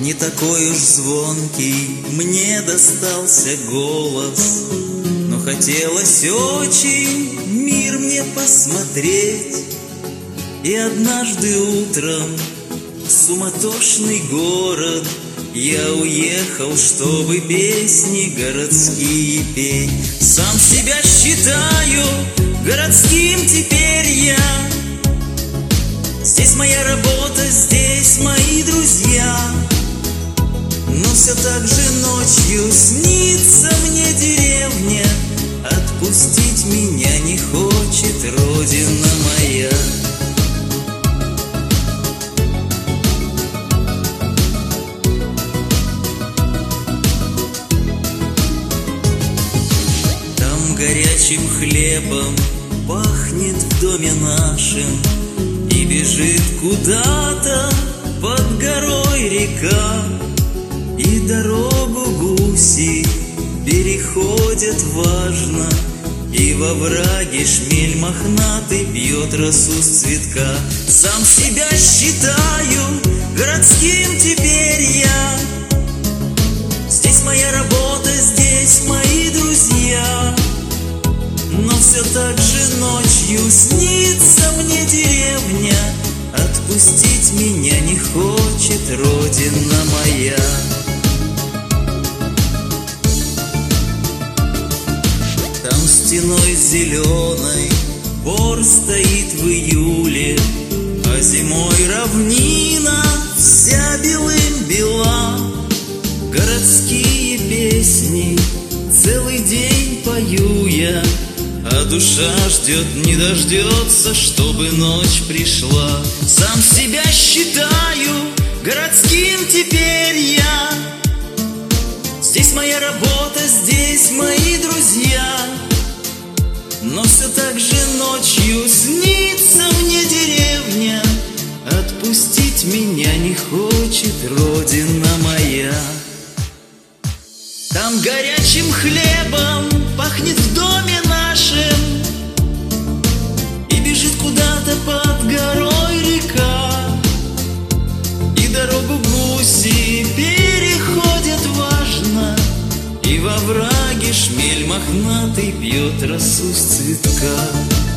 Не такой уж звонкий мне достался голос, но хотелось очень мир мне посмотреть. И однажды утром в суматошный город я уехал, чтобы песни городские петь. Сам себя считаю городским теперь я. Здесь моя работа, здесь мои друзья. Но все так же ночью снится мне деревня. Отпустить меня не хочет родина моя. Там горячим хлебом пахнет в доме нашем, и бежит куда-то под горой река. И дорогу гуси переходят важно, и во враге шмель мохнатый пьет росу с цветка. Сам себя считаю городским теперь я. Здесь моя работа, здесь мои друзья. Но все так же ночью снится мне деревня. Отпустить меня не хочет родина моя. Там стеной зеленой бор стоит в июле, а зимой равнина вся белым бела. Городские песни целый день пою я, а душа ждет, не дождется, чтобы ночь пришла. Сам себя считаю городским теперь я. Здесь моя работа, здесь мои друзья. Но все так же ночью снится мне деревня. Отпустить меня не хочет родина моя. Там горячим хлебом пахнет в доме нашем, и бежит куда-то под горой река. И дорогу гуси переходят важно, и во враге шмель мохнатый пьет росу с цветка.